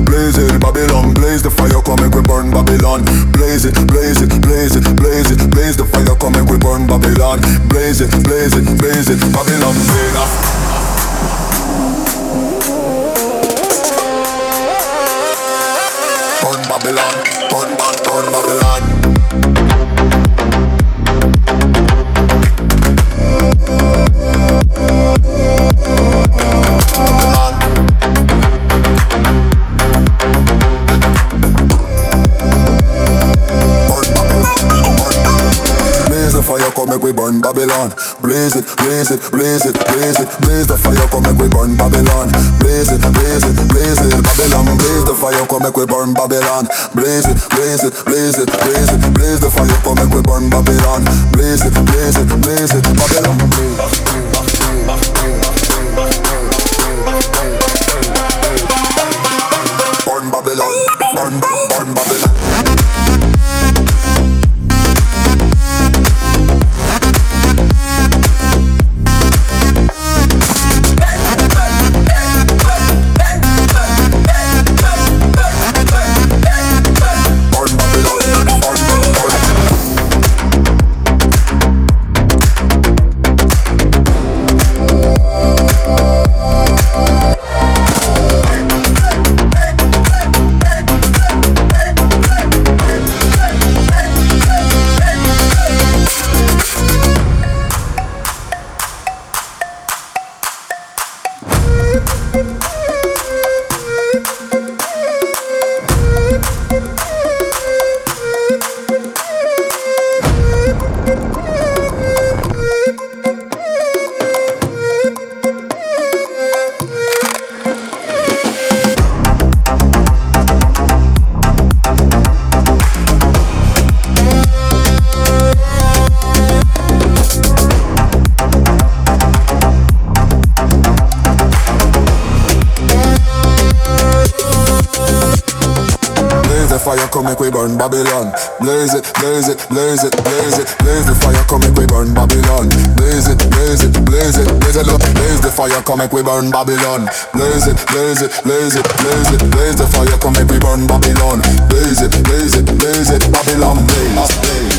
blaze it, Babylon. Blaze the fire, come make we burn Babylon. Blaze it, blaze it, blaze it, blaze it, blaze the fire, come make we burn Babylon. Blaze it, blaze it, blaze it, Babylon. Burn Babylon, burn, burn, burn Babylon. Fire come make we burn Babylon. Blaze it, blaze it, blaze it, blaze it, blaze the fire come make we burn Babylon. Blaze it, blaze it, blaze it, Babylon. Blaze the fire come make we burn Babylon. Blaze it, blaze it, blaze it, blaze it, blaze the fire come make we burn Babylon. Blaze it, blaze it, blaze it, Babylon. Burn Babylon, burn, burn Babylon. Fire come make we burn Babylon. Blaze it, blaze it, blaze it, blaze it, blaze the fire come make we burn Babylon. Blaze it, blaze it, blaze it, blaze it, blaze the fire come make we burn Babylon. Blaze it, blaze it, blaze it, blaze it, blaze the fire come make we burn Babylon. Blaze it, blaze it, blaze it, Babylon blaze.